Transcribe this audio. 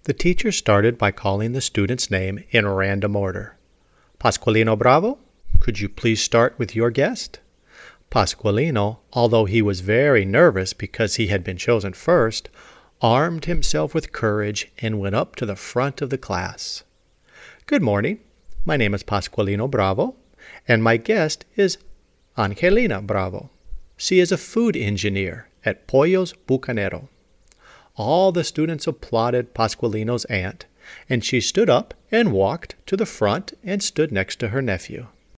The teacher started by calling the student's name in random order. Pasqualino Bravo, could you please start with your guest? Pasqualino, although he was very nervous because he had been chosen first, armed himself with courage and went up to the front of the class. Good morning. My name is Pasqualino Bravo, and my guest is Angelina Bravo. She is a food engineer at Pollos Bucanero. All the students applauded Pasqualino's aunt, and she stood up and walked to the front and stood next to her nephew.